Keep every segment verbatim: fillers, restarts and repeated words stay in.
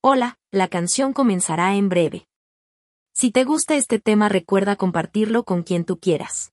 Hola, la canción comenzará en breve. Si te gusta este tema, recuerda compartirlo con quien tú quieras.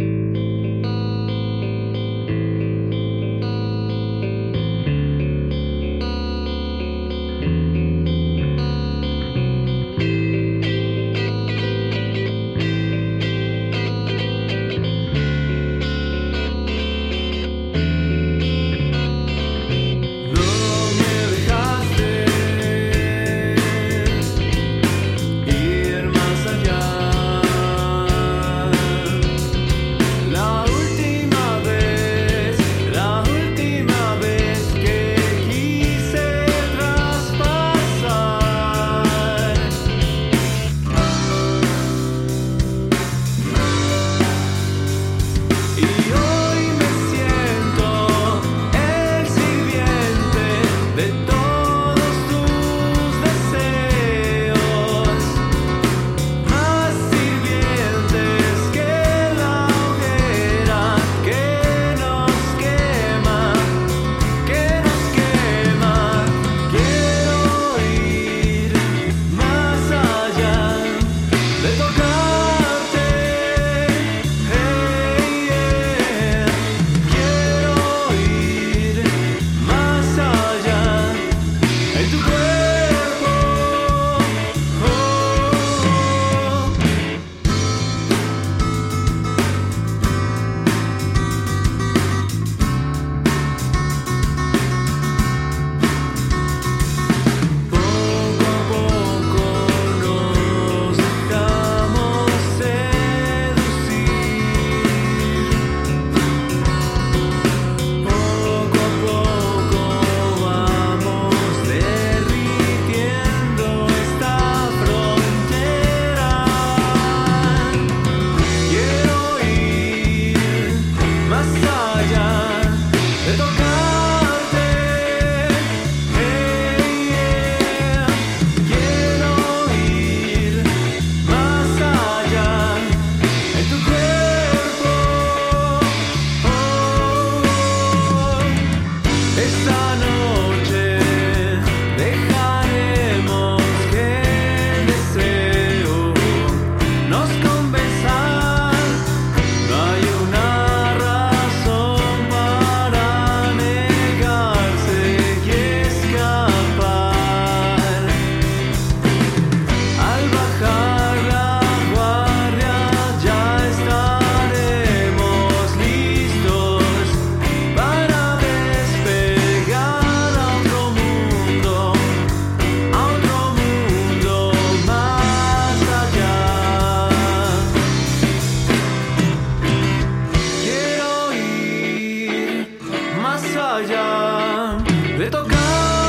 De tocarte,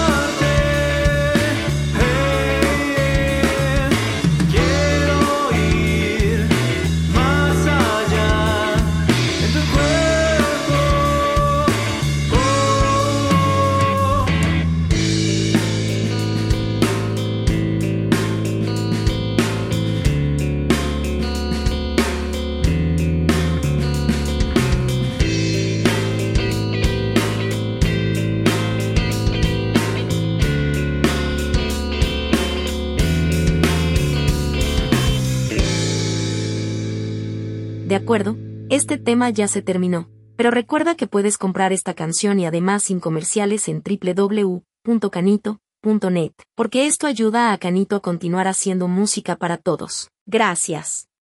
hey, quiero ir más allá en tu cuerpo. Oh. De acuerdo, este tema ya se terminó, pero recuerda que puedes comprar esta canción y además sin comerciales en doble u doble u doble u punto canito punto net, porque esto ayuda a Canito a continuar haciendo música para todos. Gracias.